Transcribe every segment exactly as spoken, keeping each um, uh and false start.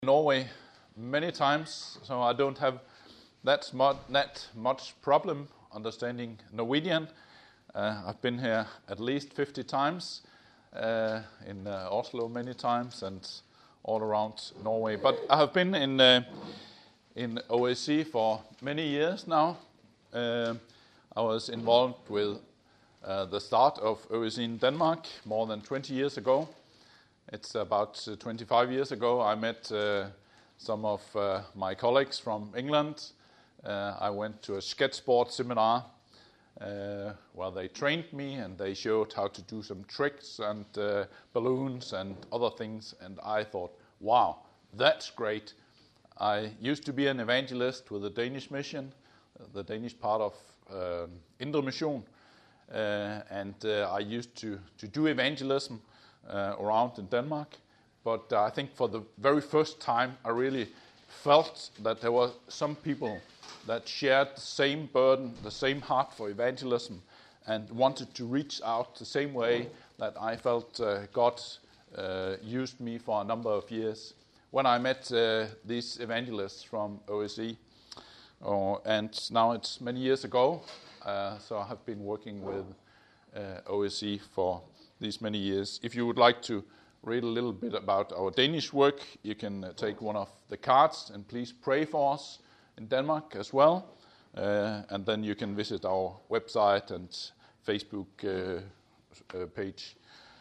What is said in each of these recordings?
Norway many times, so I don't have that much, that much problem understanding Norwegian. Uh, I've been here at least fifty times, uh, in uh, Oslo many times, and all around Norway. But I have been in uh, in O A C for many years now. Uh, I was involved with uh, the start of O A C in Denmark more than twenty years ago. It's about uh, twenty-five years ago I met uh, some of uh, my colleagues from England. Uh, I went to a skateboard seminar uh, where they trained me and they showed how to do some tricks and uh, balloons and other things. And I thought, wow, that's great. I used to be an evangelist with the Danish mission, the Danish part of uh, Indre Mission. Uh, and uh, I used to, to do evangelism Uh, around in Denmark, but uh, I think for the very first time I really felt that there were some people that shared the same burden, the same heart for evangelism, and wanted to reach out the same way that I felt uh, God uh, used me for a number of years when I met uh, these evangelists from O A C. Uh, and now it's many years ago, uh, so I have been working with uh, O A C for these many years. If you would like to read a little bit about our Danish work, you can uh, take one of the cards, and please pray for us in Denmark as well. Uh, and then you can visit our website and Facebook uh, uh, page.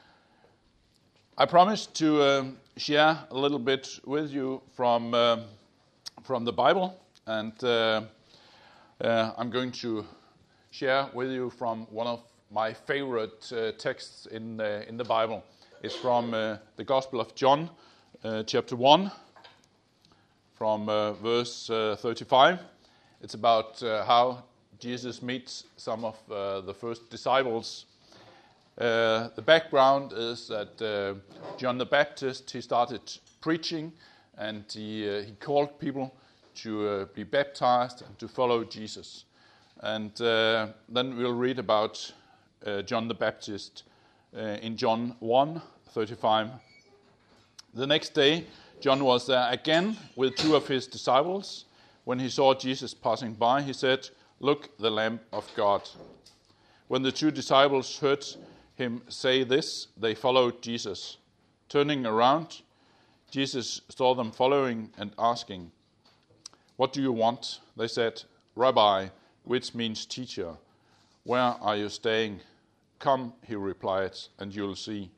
I promised to uh, share a little bit with you from uh, from the Bible, and uh, uh, I'm going to share with you from one of my favorite uh, texts in uh, in the Bible. Is from uh, the Gospel of John, uh, chapter one, from uh, verse uh, thirty-five. It's about uh, how Jesus meets some of uh, the first disciples. Uh, the background is that uh, John the Baptist, he started preaching, and he uh, he called people to uh, be baptized and to follow Jesus. And uh, then we'll read about Uh, John the Baptist uh, in John one thirty-five. The next day, John was there again with two of his disciples. When he saw Jesus passing by, he said, "Look, the Lamb of God." When the two disciples heard him say this, they followed Jesus. Turning around, Jesus saw them following and asking, "What do you want?" They said, "Rabbi," which means teacher, "where are you staying?" "Come," he replied, "and you'll see."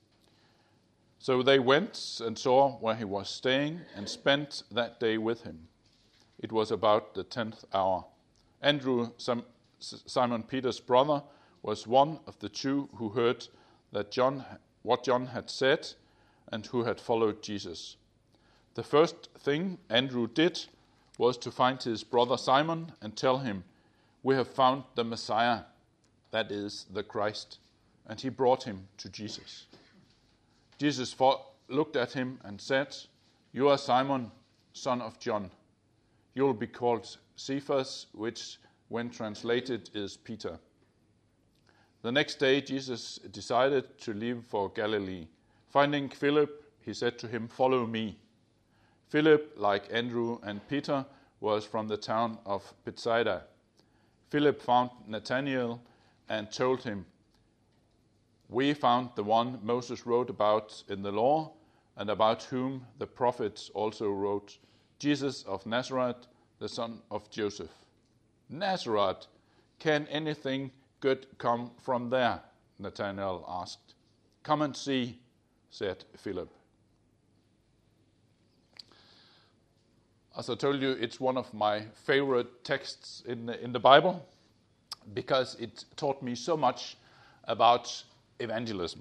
So they went and saw where he was staying and spent that day with him. It was about the tenth hour. Andrew, Simon Peter's brother, was one of the two who heard that John, what John had said and who had followed Jesus. The first thing Andrew did was to find his brother Simon and tell him, "We have found the Messiah," that is, the Christ. And he brought him to Jesus. Jesus looked at him and said, "You are Simon, son of John. You will be called Cephas," which, when translated, is Peter. The next day, Jesus decided to leave for Galilee. Finding Philip, he said to him, "Follow me." Philip, like Andrew and Peter, was from the town of Bethsaida. Philip found Nathanael and told him, "We found the one Moses wrote about in the law, and about whom the prophets also wrote, Jesus of Nazareth, the son of Joseph." "Nazareth? Can anything good come from there?" Nathanael asked. "Come and see," said Philip. As I told you, it's one of my favorite texts in the, in the Bible, because it taught me so much about evangelism.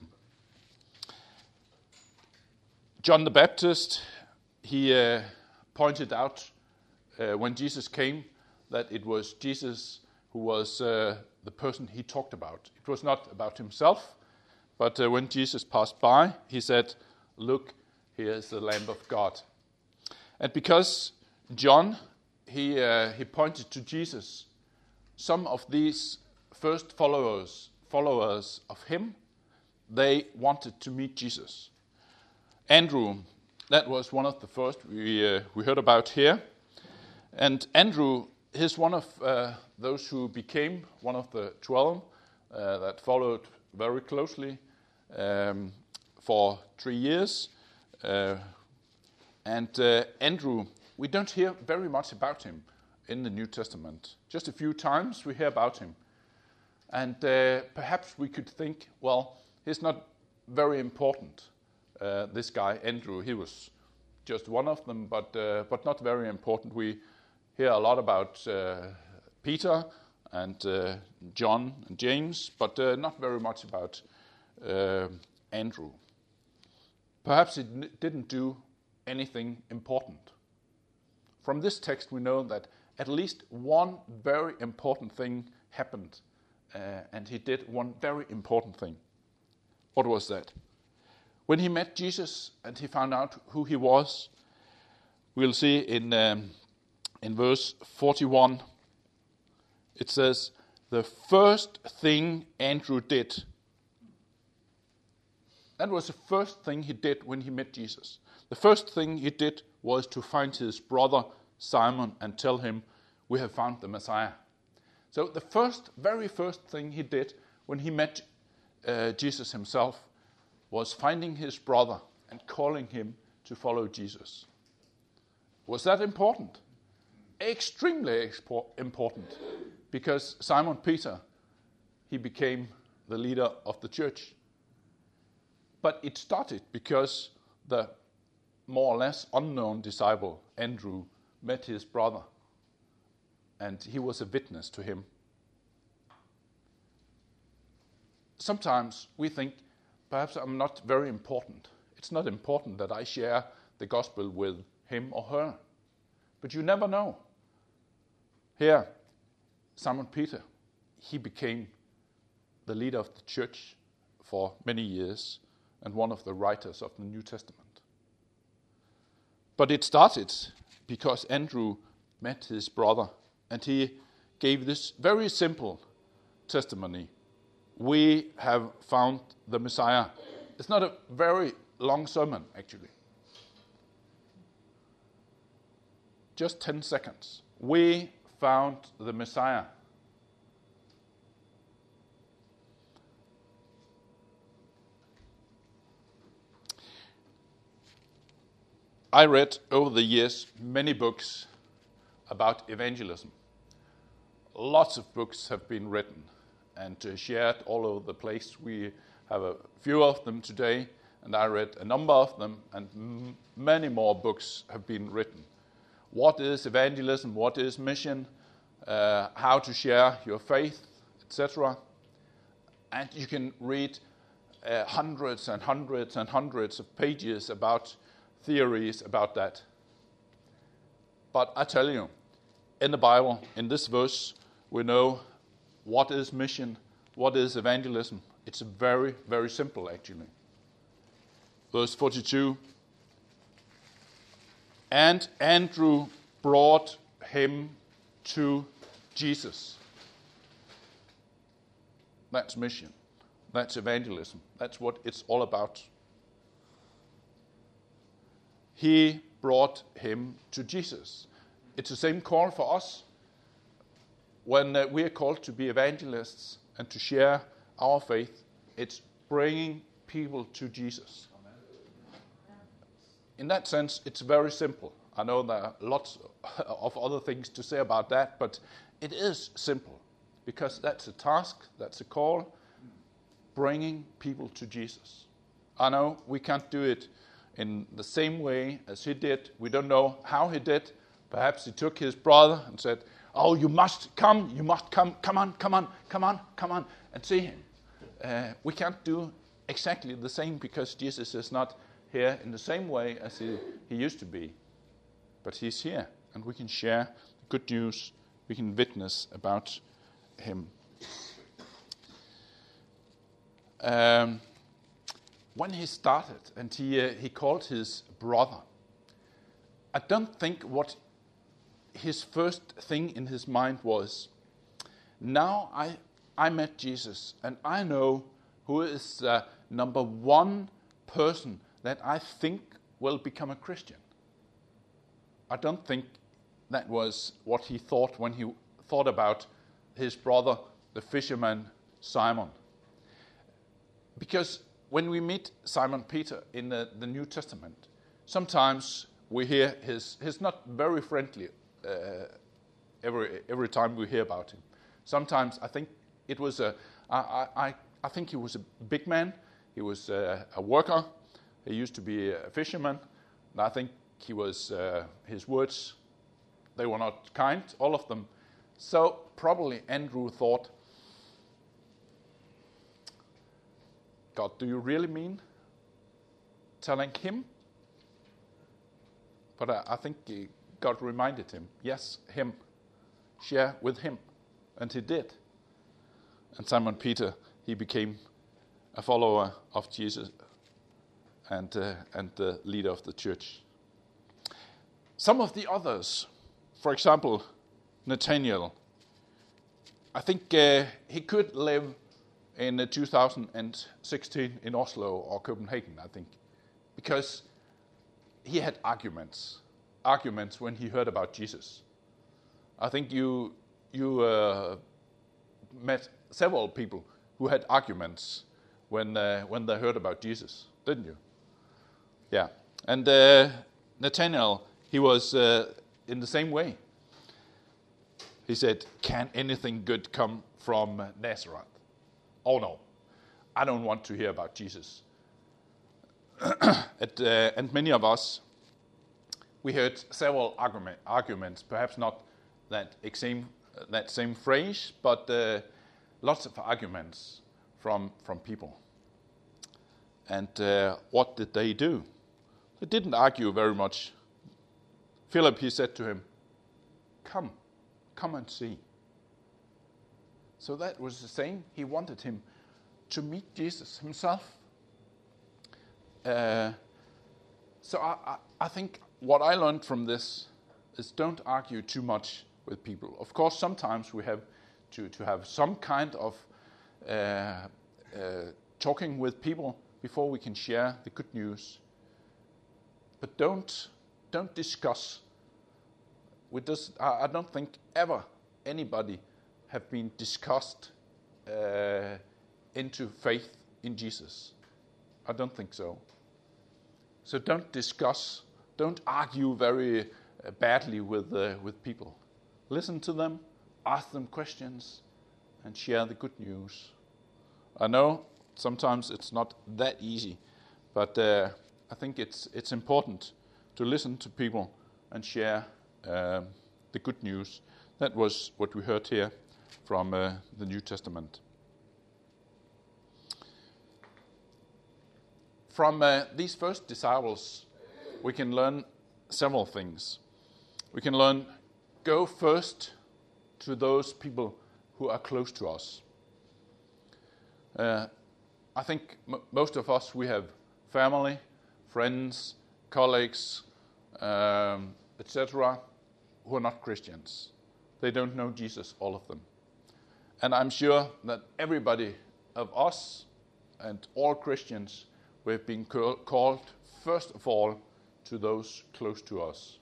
John the Baptist, he uh, pointed out uh, when Jesus came that it was Jesus who was uh, the person he talked about. It was not about himself, but uh, when Jesus passed by, he said, "Look, here is the Lamb of God." And because John, he uh, he pointed to Jesus, some of these first followers followers of him, they wanted to meet Jesus. Andrew, that was one of the first we uh, we heard about here. And Andrew is one of uh, those who became one of the twelve uh, that followed very closely um, for three years. Uh, and uh, Andrew, we don't hear very much about him in the New Testament. Just a few times we hear about him. And uh, perhaps we could think, well, he's not very important, uh, this guy, Andrew. He was just one of them, but uh, but not very important. We hear a lot about uh, Peter and uh, John and James, but uh, not very much about uh, Andrew. Perhaps he n- didn't do anything important. From this text we know that at least one very important thing happened, uh, and he did one very important thing. What was that? When he met Jesus and he found out who he was, we'll see in um, in verse forty-one, it says, the first thing Andrew did, that was the first thing he did when he met Jesus. The first thing he did was to find his brother Simon and tell him, we have found the Messiah. So the first, very first thing he did when he met uh, Jesus himself was finding his brother and calling him to follow Jesus. Was that important? Extremely expo- important, because Simon Peter, he became the leader of the church. But it started because the more or less unknown disciple, Andrew, met his brother, and he was a witness to him. Sometimes we think, perhaps I'm not very important. It's not important that I share the gospel with him or her. But you never know. Here, Simon Peter, he became the leader of the church for many years and one of the writers of the New Testament. But it started because Andrew met his brother and he gave this very simple testimony. We have found the Messiah. It's not a very long sermon, actually. Just ten seconds. We found the Messiah. I read over the years many books about evangelism. Lots of books have been written and uh, shared all over the place. We have a few of them today, and I read a number of them, and m- many more books have been written. What is evangelism? What is mission? Uh, how to share your faith, et cetera. And you can read uh, hundreds and hundreds and hundreds of pages about theories about that. But I tell you, in the Bible, in this verse, we know what is mission, what is evangelism. It's very, very simple, actually. Verse forty-two, and Andrew brought him to Jesus. That's mission. That's evangelism. That's what it's all about. He brought him to Jesus. It's the same call for us. When uh, we are called to be evangelists and to share our faith, it's bringing people to Jesus. In that sense, it's very simple. I know there are lots of other things to say about that, but it is simple because that's a task, that's a call, bringing people to Jesus. I know we can't do it in the same way as he did. We don't know how he did. Perhaps he took his brother and said, oh, you must come, you must come, come on, come on, come on, come on, and see him. Uh, we can't do exactly the same because Jesus is not here in the same way as he, he used to be. But he's here, and we can share the good news, we can witness about him. Um, when he started and he uh, he called his brother, I don't think what his first thing in his mind was, now I I met Jesus and I know who is the number one person that I think will become a Christian. I don't think that was what he thought when he thought about his brother, the fisherman Simon. Because when we meet Simon Peter in the, the New Testament, sometimes we hear his, he's not very friendly uh, every every time we hear about him. Sometimes I think it was a, I, I, I think he was a big man, he was a, a worker, he used to be a fisherman, and I think he was, uh, his words, they were not kind, all of them. So probably Andrew thought, God, do you really mean telling him? But I, I think God reminded him, yes, him, share with him. And he did. And Simon Peter, he became a follower of Jesus and, uh, and the leader of the church. Some of the others, for example, Nathaniel, I think uh, he could live in uh, two thousand sixteen in Oslo or Copenhagen, I think, because he had arguments, arguments when he heard about Jesus. I think you you uh, met several people who had arguments when uh, when they heard about Jesus, didn't you? Yeah, and uh, Nathaniel, he was uh, in the same way. He said, "Can anything good come from Nazareth? Oh no, I don't want to hear about Jesus." and, uh, and many of us, we heard several argument, arguments, perhaps not that same that same phrase, but uh, lots of arguments from from people. And uh, what did they do? They didn't argue very much. Philip, he said to him, "Come, come and see." So that was the same. He wanted him to meet Jesus himself. Uh, so I, I, I think what I learned from this is don't argue too much with people. Of course, sometimes we have to, to have some kind of uh, uh, talking with people before we can share the good news. But don't don't discuss. We just, I, I don't think ever anybody have been discussed uh, into faith in Jesus. I don't think so. So don't discuss, don't argue very uh, badly with uh, with people. Listen to them, ask them questions, and share the good news. I know sometimes it's not that easy, but uh, I think it's it's important to listen to people and share uh, the good news. That was what we heard here from uh, the New Testament. From uh, these first disciples, we can learn several things. We can learn, go first to those people who are close to us. Uh, I think m- most of us, we have family, friends, colleagues, um, et cetera, who are not Christians. They don't know Jesus, all of them. And I'm sure that everybody of us and all Christians, we've been call- called first of all to those close to us.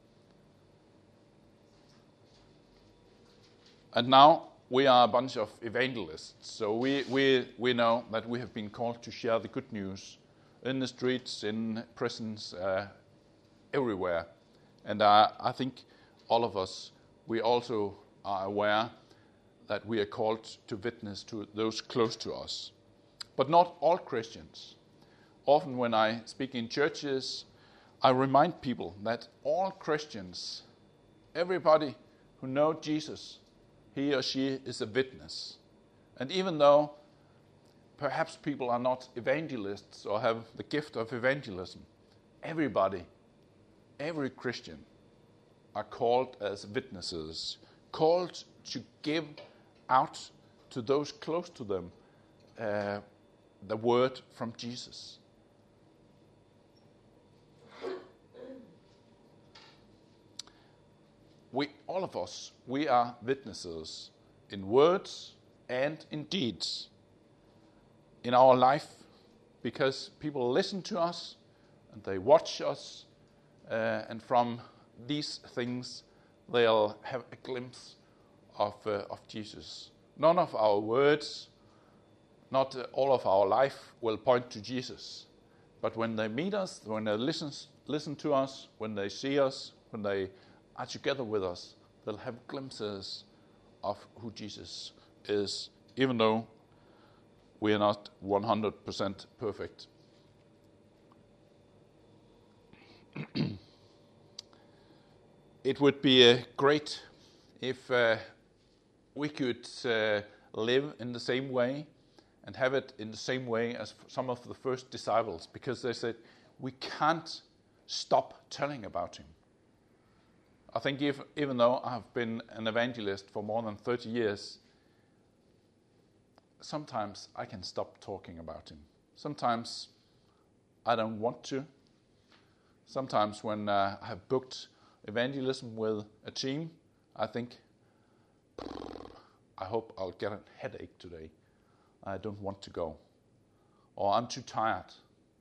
And now we are a bunch of evangelists, so we, we, we know that we have been called to share the good news in the streets, in prisons, uh, everywhere. And uh, I think all of us, we also are aware that we are called to witness to those close to us. But not all Christians. Often when I speak in churches, I remind people that all Christians, everybody who knows Jesus, he or she is a witness. And even though perhaps people are not evangelists or have the gift of evangelism, everybody, every Christian are called as witnesses, called to give out to those close to them uh, the word from Jesus. We, all of us, we are witnesses in words and in deeds in our life, because people listen to us, and they watch us, uh, and from these things they'll have a glimpse of, uh, of Jesus. None of our words, not uh, all of our life will point to Jesus. But when they meet us, when they listen, listen to us, when they see us, when they are together with us, they'll have glimpses of who Jesus is, even though we are not one hundred percent perfect. It would be uh, great if uh, we could uh, live in the same way and have it in the same way as some of the first disciples, because they said, we can't stop telling about him. I think if, even though I've been an evangelist for more than thirty years, sometimes I can stop talking about him. Sometimes I don't want to. Sometimes when uh, I have booked evangelism with a team, I think, I hope I'll get a headache today. I don't want to go. Or I'm too tired.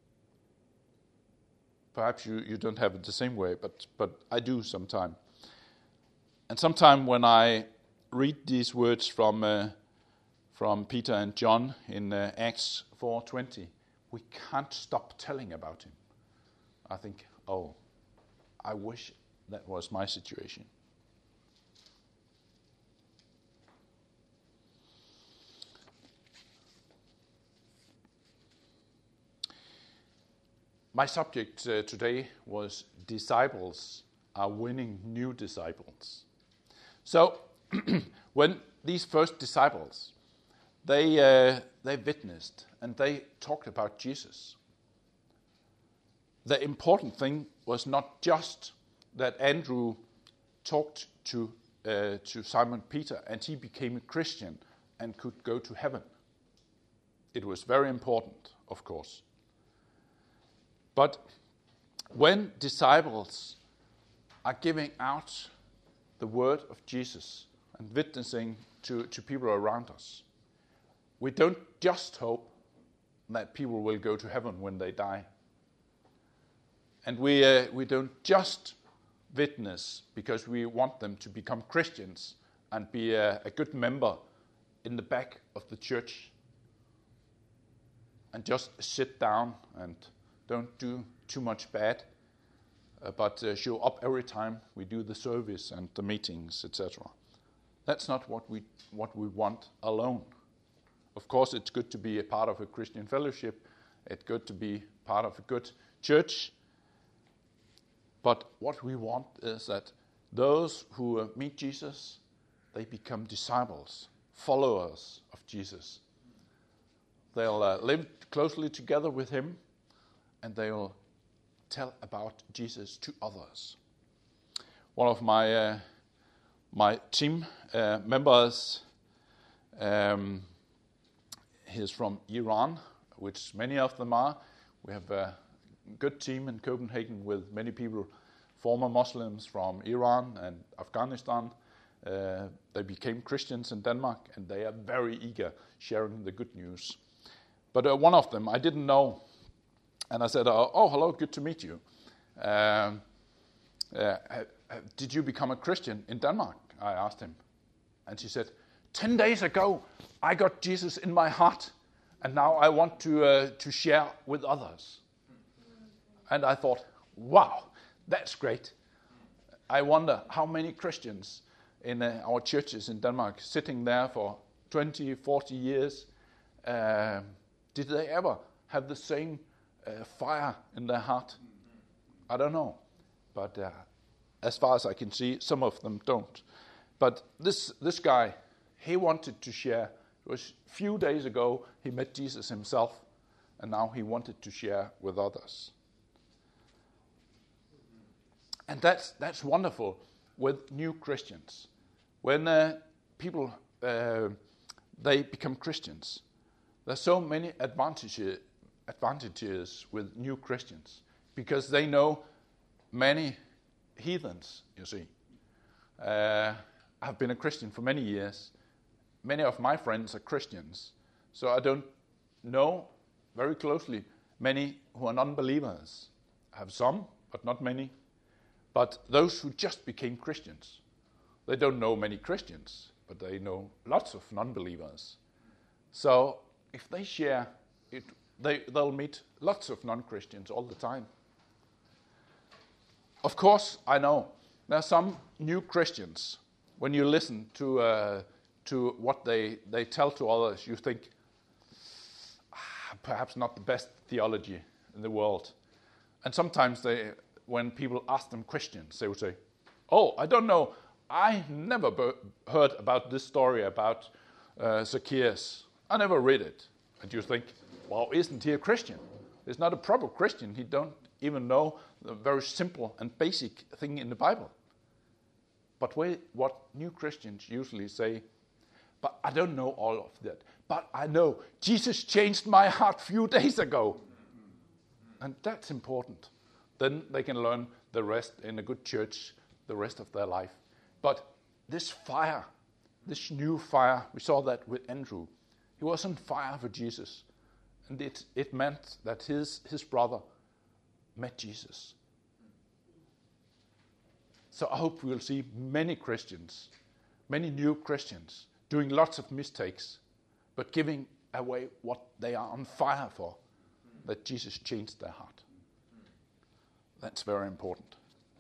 Perhaps you, you don't have it the same way, but, but I do sometimes. And sometimes when I read these words from uh, from Peter and John in uh, Acts four twenty, we can't stop telling about him. I think, oh, I wish that was my situation. My subject uh, today was disciples are winning new disciples. So, when these first disciples, they uh, they witnessed and they talked about Jesus, the important thing was not just that Andrew talked to uh, to Simon Peter and he became a Christian and could go to heaven. It was very important, of course. But when disciples are giving out the word of Jesus and witnessing to, to people around us, we don't just hope that people will go to heaven when they die. And we uh, we don't just witness because we want them to become Christians and be a, a good member in the back of the church and just sit down and don't do too much bad, uh, but uh, show up every time we do the service and the meetings, et cetera. That's not what we what we want alone. Of course, it's good to be a part of a Christian fellowship. It's good to be part of a good church. But what we want is that those who uh, meet Jesus, they become disciples, followers of Jesus. They'll uh, live closely together with him, and they will tell about Jesus to others. One of my uh, my team uh, members, um, he's from Iran, which many of them are. We have a good team in Copenhagen with many people, former Muslims from Iran and Afghanistan. Uh, they became Christians in Denmark, and they are very eager sharing the good news. But uh, one of them I didn't know. And I said, oh, oh hello, good to meet you. Um, uh, did you become a Christian in Denmark? I asked him. And she said, ten days ago, I got Jesus in my heart, and now I want to uh, to share with others. And I thought, wow, that's great. I wonder how many Christians in uh, our churches in Denmark sitting there for twenty, forty years, uh, did they ever have the same Uh, fire in their heart? I don't know, but uh, as far as I can see, some of them don't. But this this guy, he wanted to share. It was a few days ago he met Jesus himself, and now he wanted to share with others. And that's that's wonderful with new Christians. When uh, people uh, they become Christians, there's so many advantages. advantages with new Christians, because they know many heathens, you see. Uh, I've been a Christian for many years. Many of my friends are Christians, so I don't know very closely many who are non-believers. have some, but not many. But those who just became Christians, they don't know many Christians, but they know lots of non-believers. So if they share it, they, they'll meet lots of non-Christians all the time. Of course, I know there are some new Christians. When you listen to uh, to what they, they tell to others, you think, ah, perhaps not the best theology in the world. And sometimes they, when people ask them questions, they would say, oh, I don't know, I never be- heard about this story about uh, Zacchaeus. I never read it. And you think, well, isn't he a Christian? He's not a proper Christian. He don't even know the very simple and basic thing in the Bible. But what new Christians usually say, but I don't know all of that. But I know Jesus changed my heart a few days ago. And that's important. Then they can learn the rest in a good church the rest of their life. But this fire, this new fire, we saw that with Andrew. He was on fire for Jesus. And it, it meant that his, his brother met Jesus. So I hope we will see many Christians, many new Christians, doing lots of mistakes, but giving away what they are on fire for, that Jesus changed their heart. That's very important.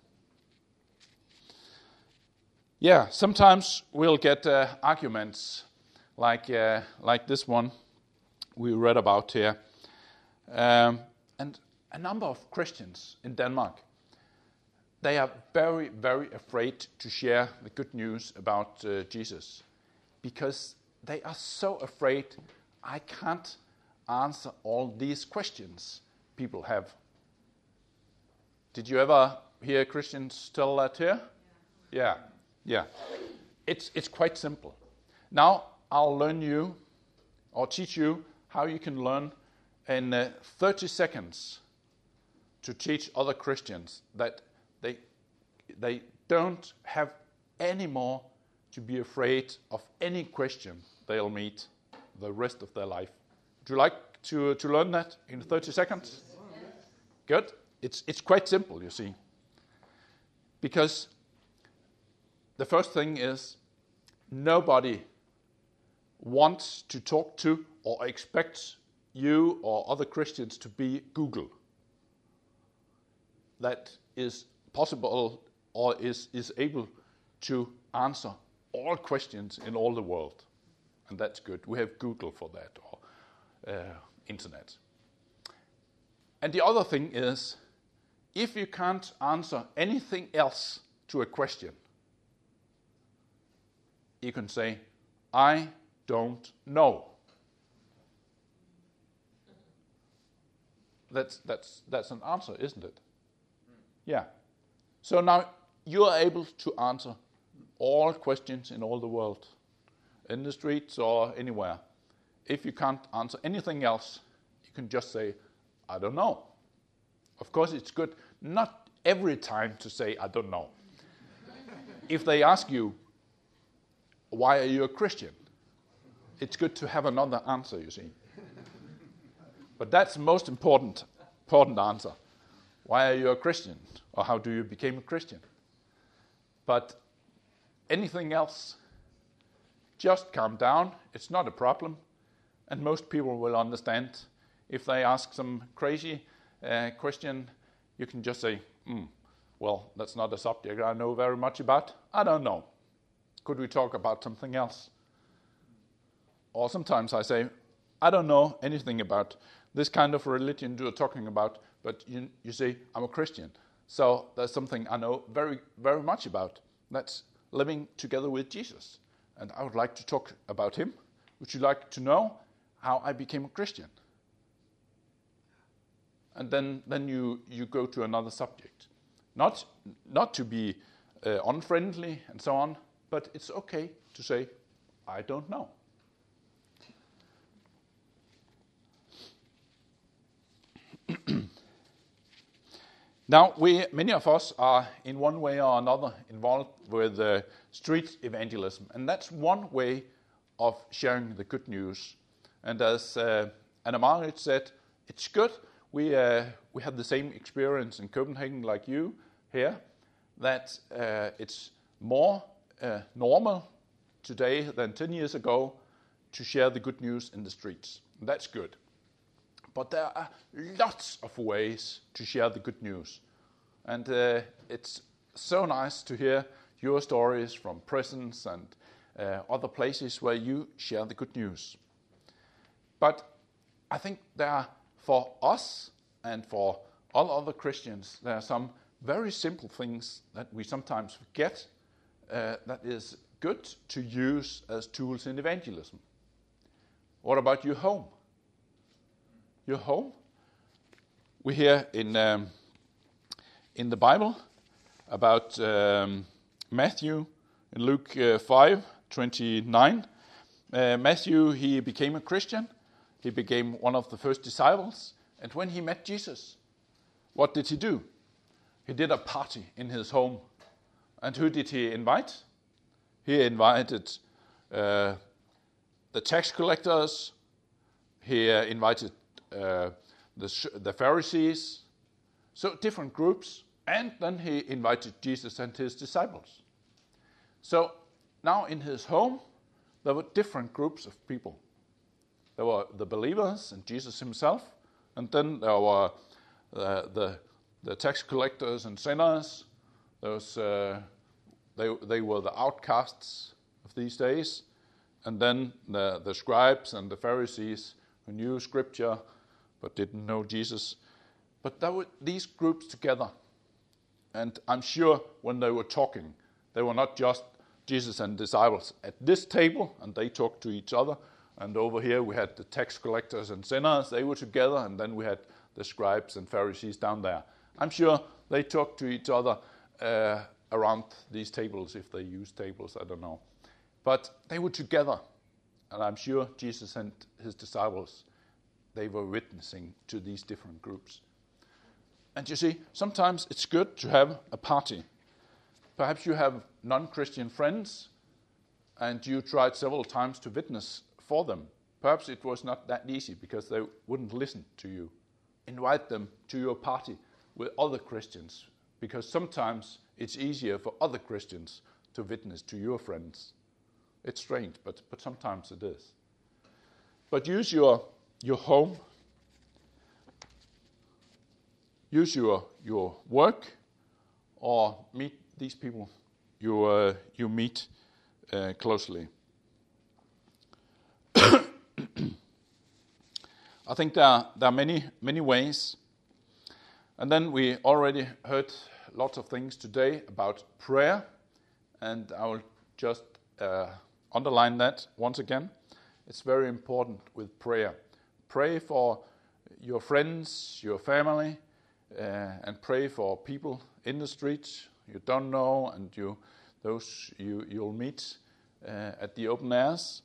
Yeah, sometimes we'll get uh, arguments like uh, like this one we read about here. Um, and a number of Christians in Denmark, they are very, very afraid to share the good news about uh, Jesus because they are so afraid, I can't answer all these questions people have. Did you ever hear Christians tell that here? Yeah, yeah. It's it's quite simple. Now I'll learn you or teach you how you can learn in uh, thirty seconds to teach other Christians that they they don't have any more to be afraid of any question they'll meet the rest of their life. Would you like to to learn that in thirty seconds? Yes. Good. It's it's quite simple, you see. Because the first thing is nobody wants to talk to or expects you or other Christians to be Google. That is possible or is, is able to answer all questions in all the world. And that's good. We have Google for that, or uh, internet. And the other thing is, if you can't answer anything else to a question, you can say, I don't know. That's that's that's an answer, isn't it? Yeah. So now you are able to answer all questions in all the world, in the streets or anywhere. If you can't answer anything else, you can just say, I don't know. Of course, it's good not every time to say, I don't know. If they ask you, why are you a Christian? It's good to have another answer, you see. But that's the most important, important answer. Why are you a Christian? Or how do you become a Christian? But anything else, just calm down. It's not a problem. And most people will understand. If they ask some crazy uh, question, you can just say, mm, well, that's not a subject I know very much about. I don't know. Could we talk about something else? Or sometimes I say, I don't know anything about this kind of religion you're talking about, but you, you say, I'm a Christian. So there's something I know very, very much about. That's living together with Jesus. And I would like to talk about him. Would you like to know how I became a Christian? And then, then you, you go to another subject. Not, not to be uh, unfriendly and so on, but it's okay to say, I don't know. Now, we, many of us are in one way or another involved with uh, street evangelism, and that's one way of sharing the good news. And as uh, Anna Marit said, it's good we uh, we had the same experience in Copenhagen like you here, that uh, it's more uh, normal today than ten years ago to share the good news in the streets. And that's good. But there are lots of ways to share the good news. And uh, it's so nice to hear your stories from prisons and uh, other places where you share the good news. But I think there are, for us and for all other Christians, there are some very simple things that we sometimes forget uh, that is good to use as tools in evangelism. What about your home? Your home? We hear in um, in the Bible about um, Matthew in Luke uh, five twenty-nine. Uh, Matthew, he became a Christian. He became one of the first disciples. And when he met Jesus, what did he do? He did a party in his home. And who did he invite? He invited uh, the tax collectors. He uh, invited uh, the, the Pharisees. So different groups. And then he invited Jesus and his disciples. So now in his home, there were different groups of people. There were the believers and Jesus himself. And then there were uh, the the tax collectors and sinners. Those uh, they they were the outcasts of these days. And then the, the scribes and the Pharisees who knew Scripture but didn't know Jesus. But there were these groups together. And I'm sure when they were talking, they were not just Jesus and disciples at this table, and they talked to each other. And over here we had the tax collectors and sinners. They were together, and then we had the scribes and Pharisees down there. I'm sure they talked to each other uh, around these tables, if they use tables, I don't know. But they were together, and I'm sure Jesus and his disciples, they were witnessing to these different groups. And you see, sometimes it's good to have a party. Perhaps you have non-Christian friends, and you tried several times to witness for them. Perhaps it was not that easy because they wouldn't listen to you. Invite them to your party with other Christians, because sometimes it's easier for other Christians to witness to your friends. It's strange, but, but sometimes it is. But use your, your home, use your, your work, or meet these people you, uh, you meet uh, closely. I think there are, there are many, many ways. And then we already heard lots of things today about prayer, and I will just uh, underline that once again. It's very important with prayer. Pray for your friends, your family, uh, and pray for people in the streets you don't know, and you those you, you'll meet uh, at the open airs.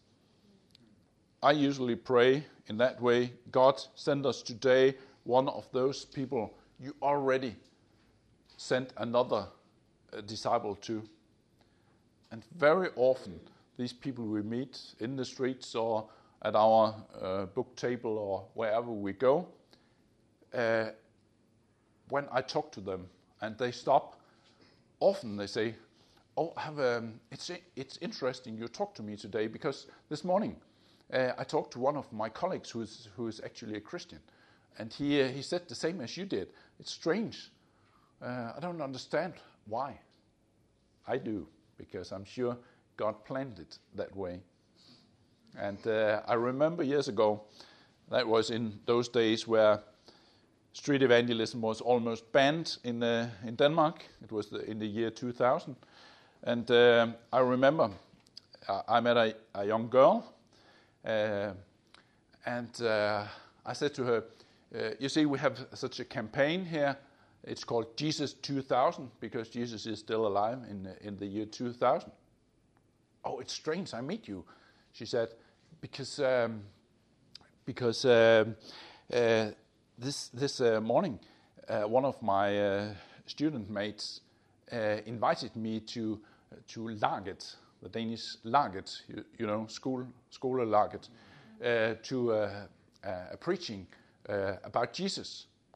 I usually pray in that way. God, send us today one of those people you already sent another uh, disciple to. And very often, these people we meet in the streets or at our uh, book table or wherever we go, uh, when I talk to them and they stop, often they say, oh, have a, it's, it's interesting you talked to me today, because this morning uh, I talked to one of my colleagues who is, who is actually a Christian. And he uh, he said the same as you did. It's strange. Uh, I don't understand why. I do, because I'm sure God planned it that way. And uh, I remember years ago, that was in those days where street evangelism was almost banned in uh, in Denmark. It was the, in the year two thousand. And uh, I remember I, I met a, a young girl, uh, and uh, I said to her, Uh, you see, we have such a campaign here. It's called Jesus two thousand, because Jesus is still alive in in the year two thousand. Oh, it's strange. I meet you, she said, because um, because um, uh, this this uh, morning, uh, one of my uh, student mates uh, invited me to to Laget, the Danish Laget, you, you know, school school Laget, uh, to uh, uh, a preaching Uh, about Jesus.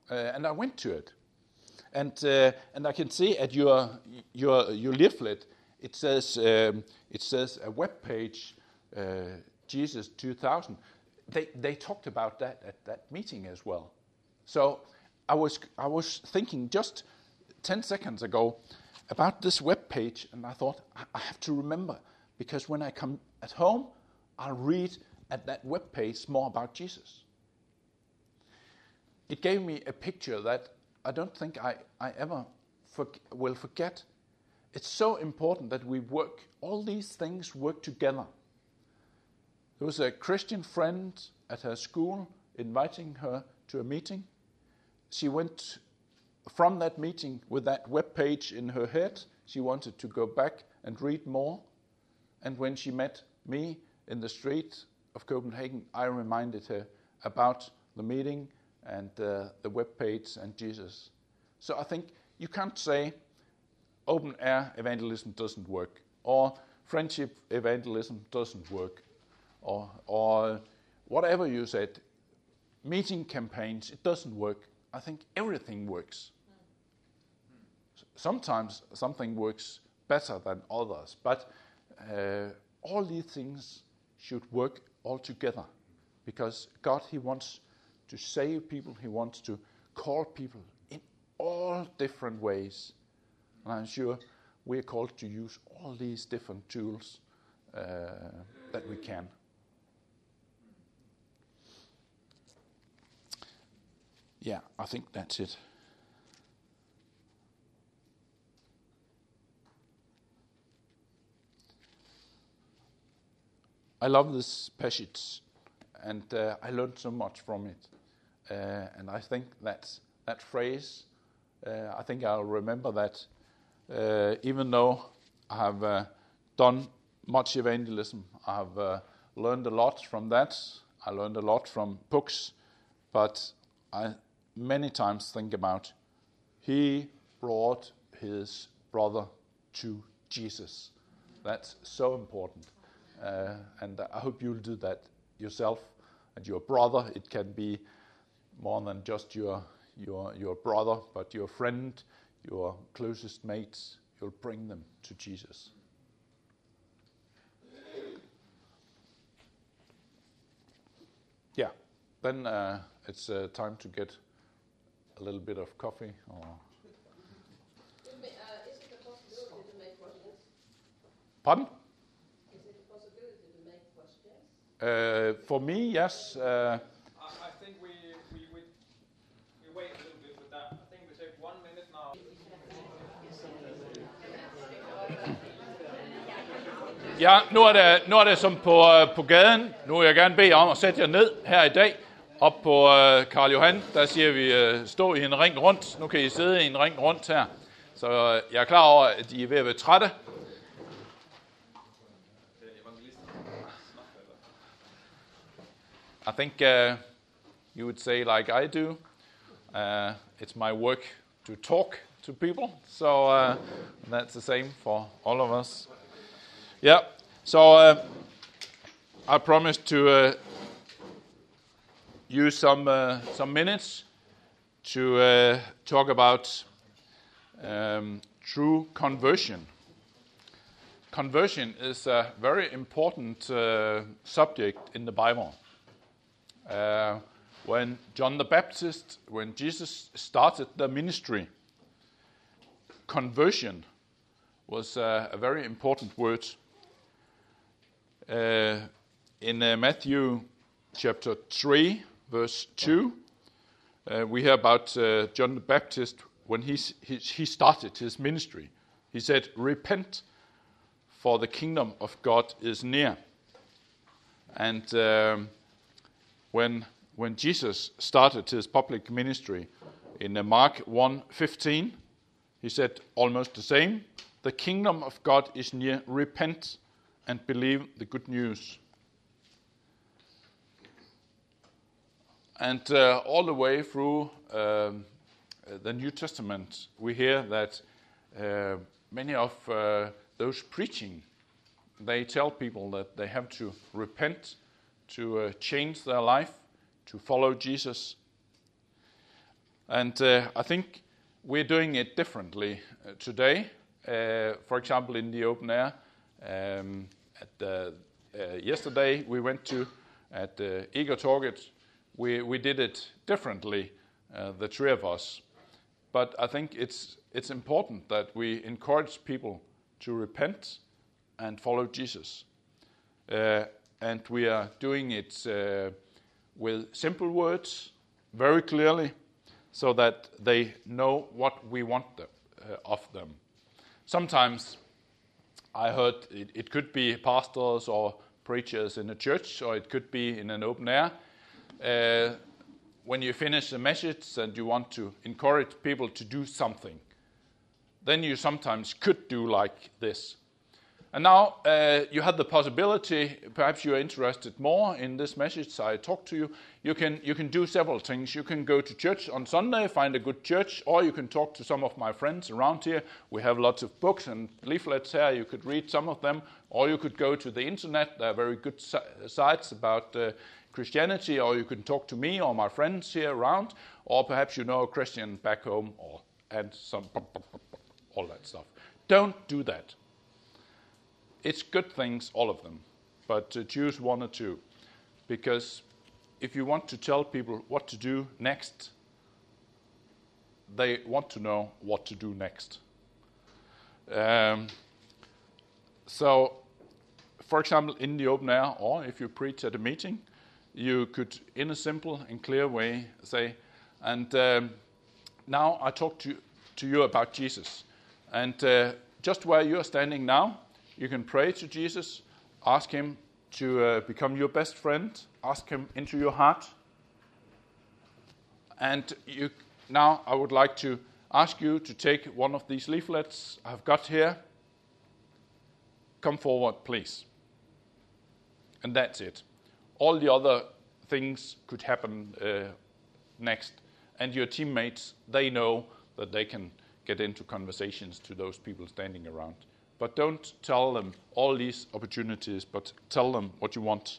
uh, and I went to it. And uh, and I can see at your your your leaflet it says um, it says a web page, uh, Jesus two thousand. They they talked about that at that meeting as well. So I was I was thinking just ten seconds ago about this web page, and I thought I, I have to remember, because when I come at home, I'll read at that web page more about Jesus. It gave me a picture that I don't think I, I ever for, will forget. It's so important that we work, all these things work together. There was a Christian friend at her school inviting her to a meeting. She went from that meeting with that web page in her head. She wanted to go back and read more. And when she met me in the street of Copenhagen, I reminded her about the meeting and uh, the web page and Jesus. So I think you can't say open air evangelism doesn't work, or friendship evangelism doesn't work, or or whatever you said, meeting campaigns, it doesn't work. I think everything works. Sometimes something works better than others, but uh, all these things should work all together, because God, he wants to save people, he wants to call people in all different ways. And I'm sure we're called to use all these different tools uh, that we can. Yeah, I think that's it. I love this passage, and uh, I learned so much from it. Uh, and I think that that phrase, uh, I think I'll remember that, uh, even though I have uh, done much evangelism, I have uh, learned a lot from that. I learned a lot from books, but I many times think about, he brought his brother to Jesus. That's so important. Uh, and I hope you'll do that yourself. And your brother, it can be more than just your your your brother, but your friend, your closest mates. You'll bring them to Jesus. Yeah. Then uh, it's uh, time to get a little bit of coffee. Or Is it a possibility to make questions? Pardon? Is it a possibility to make questions? Uh, for me, yes. Uh, I, I think we, we we we wait a little bit with that. I think we take one minute now. Ja, nu er det, nu er det som på, uh, på gaden. Nu vil jeg gerne bede om at sætte jer ned her i dag. Op på uh, Karl Johan, der siger vi uh, stå i en ring rundt. Nu kan I sidde i en ring rundt her. Så uh, jeg er klar over, at I er ved at være trætte. I think uh, you would say like I do. Uh, it's my work to talk to people. So uh, that's the same for all of us. Yeah, so uh, I promised to uh, use some uh, some minutes to uh, talk about um, true conversion. Conversion is a very important uh, subject in the Bible. Uh, when John the Baptist, when Jesus started the ministry, conversion was uh, a very important word. Uh, in uh, Matthew chapter three, verse two, uh, we hear about uh, John the Baptist when he, he, he started his ministry. He said, "Repent, for the kingdom of God is near." And um, when when Jesus started his public ministry in uh, Mark one fifteen, he said almost the same. The kingdom of God is near. Repent and believe the good news. And uh, all the way through um, the New Testament, we hear that uh, many of uh, those preaching, they tell people that they have to repent, to uh, change their life, to follow Jesus. And uh, I think we're doing it differently uh, today. Uh, for example, in the open air, um, at the, uh, yesterday we went to at uh, Eager Target. We we did it differently, uh, the three of us. But I think it's it's important that we encourage people to repent and follow Jesus. Uh, and we are doing it uh, with simple words, very clearly, so that they know what we want them, uh, of them. Sometimes I heard it, it could be pastors or preachers in a church, or it could be in an open air. Uh, when you finish a message and you want to encourage people to do something, then you sometimes could do like this. And now uh, you have the possibility, perhaps you're interested more in this message I talked to you, you can you can do several things. You can go to church on Sunday, find a good church, or you can talk to some of my friends around here. We have lots of books and leaflets here. You could read some of them, or you could go to the internet. There are very good sites about uh, Christianity, or you can talk to me or my friends here around, or perhaps you know a Christian back home, or and some all that stuff. Don't do that. It's good things, all of them, but uh, choose one or two, because if you want to tell people what to do next, they want to know what to do next. Um, so, for example, in the open air, or if you preach at a meeting, you could, in a simple and clear way, say, and um, now I talk to, to you about Jesus. And uh, just where you're standing now, you can pray to Jesus, ask him to uh, become your best friend, ask him into your heart. And you, now I would like to ask you to take one of these leaflets I've got here. Come forward, please. And that's it. All the other things could happen uh, next. And your teammates, they know that they can get into conversations to those people standing around. But don't tell them all these opportunities, but tell them what you want.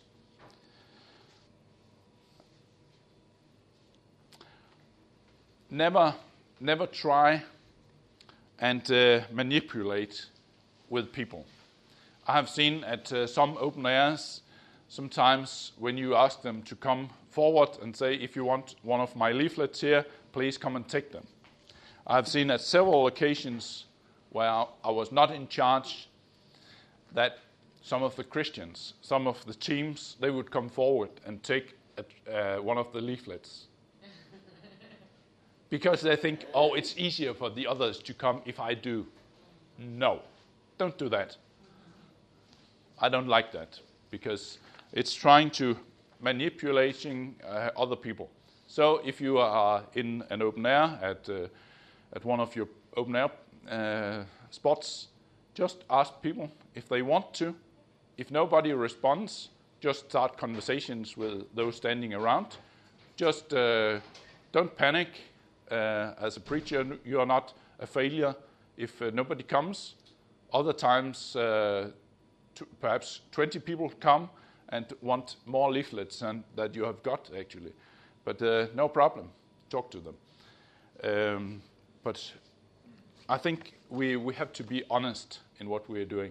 Never, never try and uh, manipulate with people. I have seen at uh, some open airs, sometimes when you ask them to come forward and say, if you want one of my leaflets here, please come and take them. I have seen at several occasions where I was not in charge, that some of the Christians, some of the teams, they would come forward and take a, uh, one of the leaflets. Because they think, oh, it's easier for the others to come if I do. No, don't do that. I don't like that, because it's trying to manipulating uh, other people. So if you are in an open air at, uh, at one of your open air Uh, spots, just ask people if they want to. If nobody responds, just start conversations with those standing around. Just uh, don't panic. Uh, as a preacher, you are not a failure if uh, nobody comes. Other times, uh, t- perhaps twenty people come and want more leaflets than that you have got, actually. But uh, no problem. Talk to them. Um, but I think we, we have to be honest in what we are doing.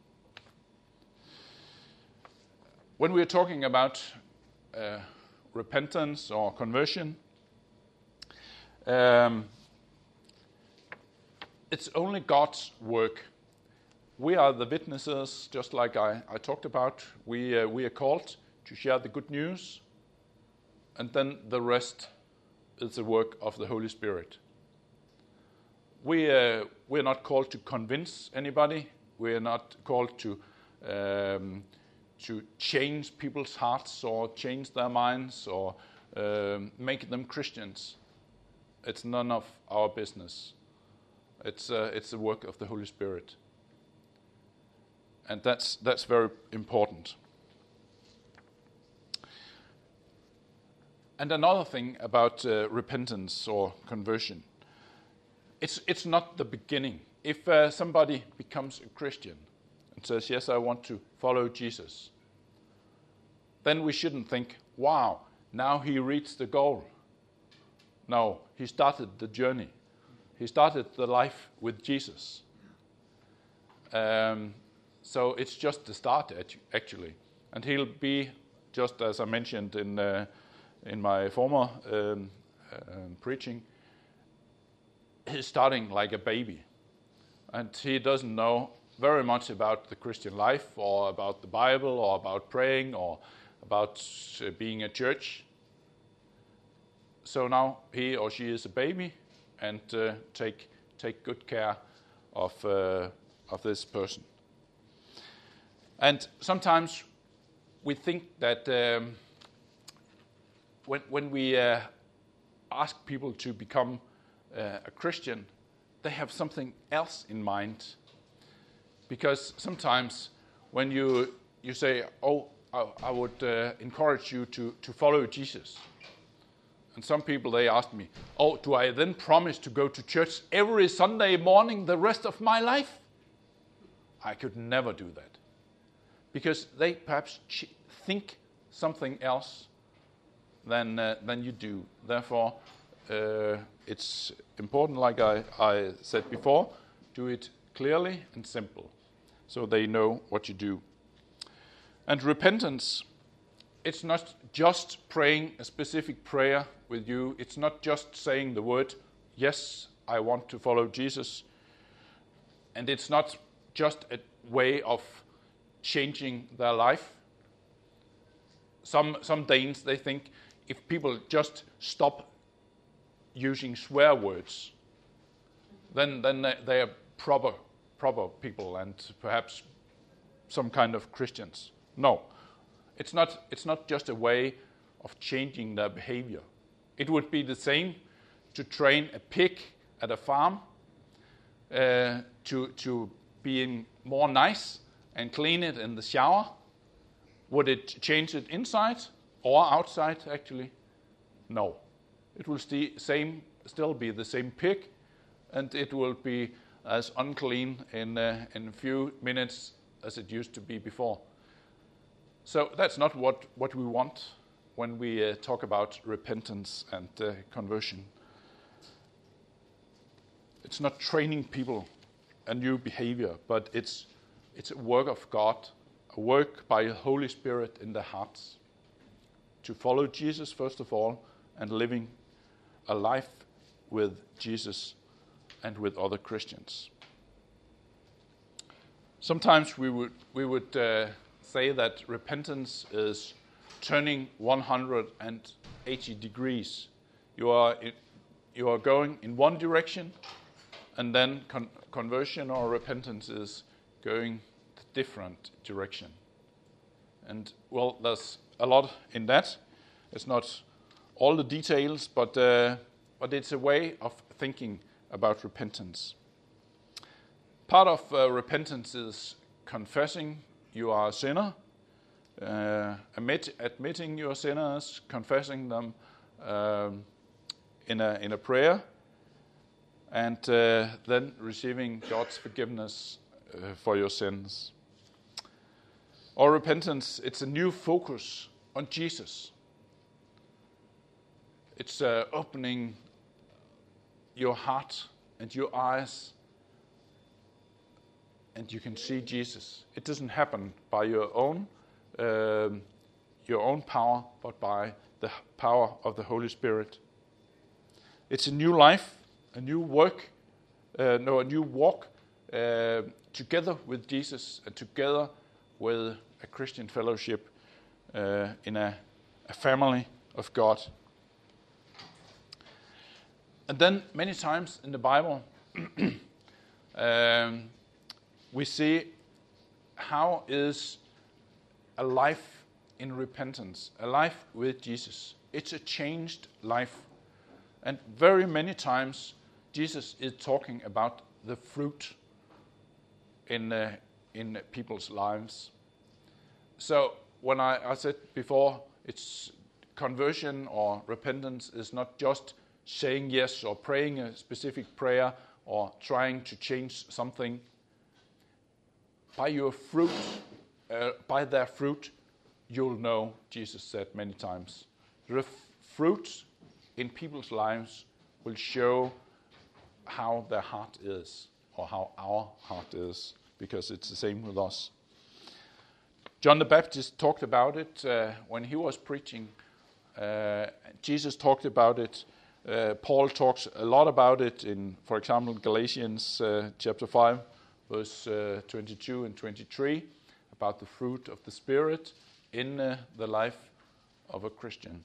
When we are talking about uh, repentance or conversion, um, it's only God's work. We are the witnesses, just like I, I talked about. We, uh, we are called to share the good news, and then the rest is the work of the Holy Spirit. We uh, we're not called to convince anybody. We are not called to um, to change people's hearts or change their minds or um, make them Christians. It's none of our business. It's uh, it's the work of the Holy Spirit, and that's that's very important. And another thing about uh, repentance or conversion. It's it's not the beginning. If uh, somebody becomes a Christian and says, yes, I want to follow Jesus, then we shouldn't think, wow, now he reached the goal. No, he started the journey. He started the life with Jesus. Um, so it's just the start, actually. And he'll be, just as I mentioned in uh, in my former um, um, preaching, he's starting like a baby. And he doesn't know very much about the Christian life or about the Bible or about praying or about uh, being a church. So now he or she is a baby and uh, take take good care of uh, of this person. And sometimes we think that um, when when we uh, ask people to become uh, a Christian, they have something else in mind. Because sometimes when you you say, "Oh, I, I would uh, encourage you to to follow Jesus," and some people, they ask me, "Oh, do I then promise to go to church every Sunday morning the rest of my life?" I could never do that. Because they perhaps ch- think something else than uh, than you do. Therefore, uh, it's important, like I, I said before, do it clearly and simple, so they know what you do. And repentance, it's not just praying a specific prayer with you. It's not just saying the word, "Yes, I want to follow Jesus." And it's not just a way of changing their life. Some some Danes, they think if people just stop using swear words, then then they, they are proper proper people and perhaps some kind of Christians. No, it's not. It's not just a way of changing their behavior. It would be the same to train a pig at a farm uh, to to being more nice and clean it in the shower. Would it change it inside or outside? Actually, no. It will st- same still be the same pig, and it will be as unclean in uh, in a few minutes as it used to be before. So that's not what, what we want when we uh, talk about repentance and uh, conversion. It's not training people a new behavior, but it's it's a work of God, a work by the Holy Spirit in their hearts to follow Jesus first of all and living a life with Jesus and with other Christians. Sometimes we would we would uh, say that repentance is turning one hundred eighty degrees. You are in, you are going in one direction, and then con- conversion or repentance is going the different direction. And well, there's a lot in that. It's not all the details, but uh, but it's a way of thinking about repentance. Part of uh, repentance is confessing you are a sinner, uh, admit, admitting your sinners, confessing them um, in a in a prayer, and uh, then receiving God's forgiveness uh, for your sins. Or repentance, it's a new focus on Jesus. It's uh, opening your heart and your eyes, and you can see Jesus. It doesn't happen by your own um, your own power, but by the power of the Holy Spirit. It's a new life, a new work, uh, no, a new walk uh, together with Jesus and together with a Christian fellowship uh, in a, a family of God. And then many times in the Bible, um, we see how is a life in repentance, a life with Jesus. It's a changed life. And very many times, Jesus is talking about the fruit in uh, in people's lives. So when I, I said before, it's conversion or repentance is not just saying yes or praying a specific prayer or trying to change something. By your fruit, uh, by their fruit, you'll know, Jesus said many times. The f- fruit in people's lives will show how their heart is, or how our heart is, because it's the same with us. John the Baptist talked about it uh, when he was preaching. Uh, Jesus talked about it. Uh, Paul talks a lot about it in, for example, Galatians uh, chapter five, verse uh, twenty-two and twenty-three, about the fruit of the Spirit in uh, the life of a Christian.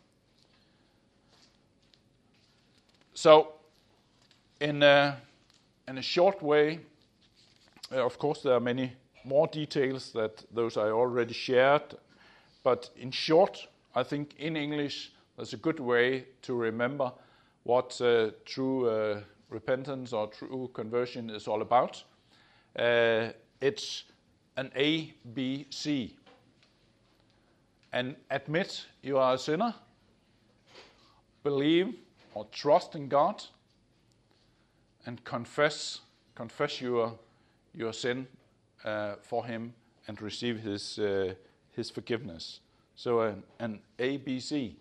So, in a, in a short way, uh, of course there are many more details that those I already shared, but in short, I think in English there's a good way to remember what uh, true uh, repentance or true conversion is all about. Uh, it's an A B C. And admit you are a sinner, believe or trust in God, and confess confess your your sin uh, for Him and receive His uh, His forgiveness. So uh, an A B C.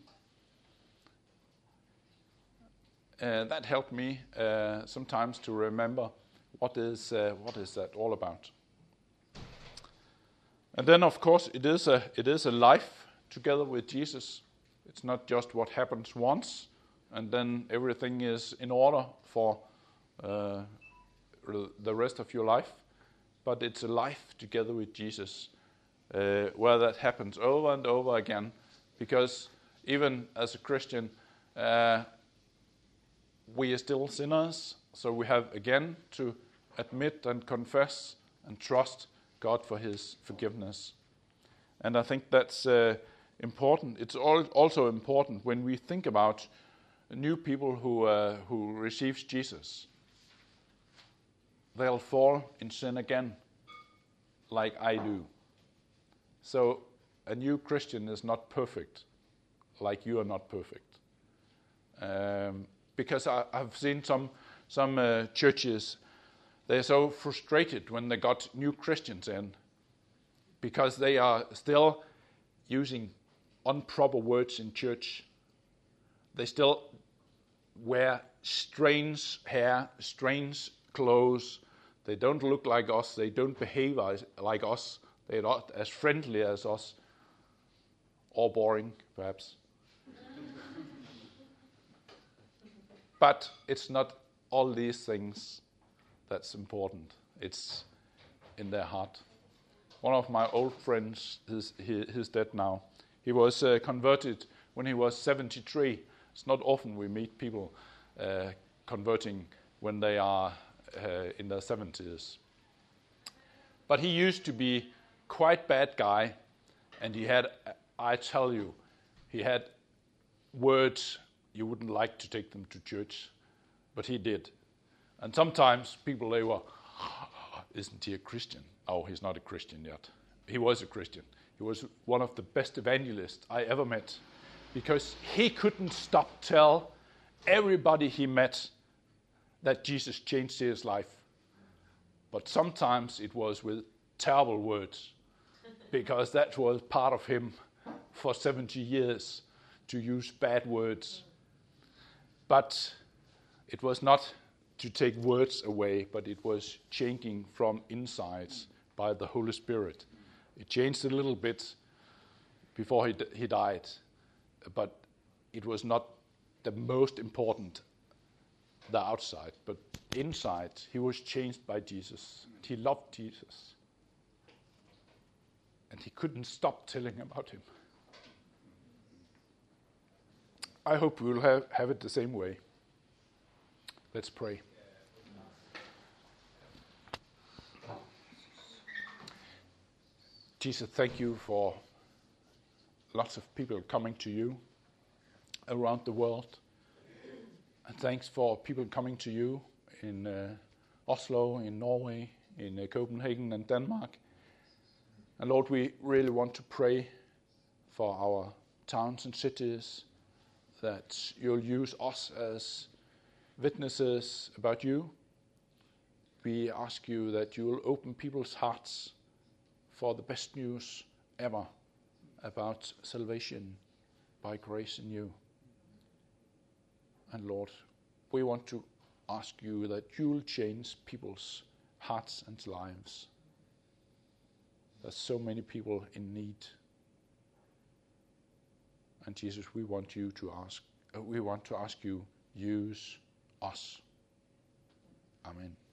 Uh, that helped me uh, sometimes to remember what is uh, what is that all about. And then, of course, it is a it is a life together with Jesus. It's not just what happens once, and then everything is in order for uh, the rest of your life. But it's a life together with Jesus, uh, where that happens over and over again. Because even as a Christian, uh, we are still sinners, so we have again to admit and confess and trust God for His forgiveness. And I think that's uh, important. It's all also important when we think about new people who uh, who receives Jesus. They'll fall in sin again, like I do. So a new Christian is not perfect, like you are not perfect. Um, because I, I've seen some some uh, churches, they're so frustrated when they got new Christians in, because they are still using improper words in church. They still wear strange hair, strange clothes. They don't look like us. They don't behave as, like us. They're not as friendly as us, or boring, perhaps. But it's not all these things that's important. It's in their heart. One of my old friends, is, he, he's dead now. He was uh, converted when he was seventy-three. It's not often we meet people uh, converting when they are uh, in their seventies. But he used to be quite bad guy, and he had, I tell you, he had words you wouldn't like to take them to church, but he did. And sometimes people, they were, isn't he a Christian? Oh, he's not a Christian yet. He was a Christian. He was one of the best evangelists I ever met, because he couldn't stop tell everybody he met that Jesus changed his life. But sometimes it was with terrible words, because that was part of him for seventy years, to use bad words. But it was not to take words away, but it was changing from inside by the Holy Spirit. It changed a little bit before he, d- he died, but it was not the most important, the outside, but inside he was changed by Jesus. He loved Jesus, and he couldn't stop telling about him. I hope we will have, have it the same way. Let's pray. Jesus, thank you for lots of people coming to you around the world. And thanks for people coming to you in uh, Oslo, in Norway, in uh, Copenhagen and Denmark. And Lord, we really want to pray for our towns and cities, that you'll use us as witnesses about you. We ask you that you will open people's hearts for the best news ever about salvation by grace in you. And Lord, we want to ask you that you'll change people's hearts and lives. There's so many people in need. And Jesus, we want you to ask, uh, we want to ask you, use us. Amen.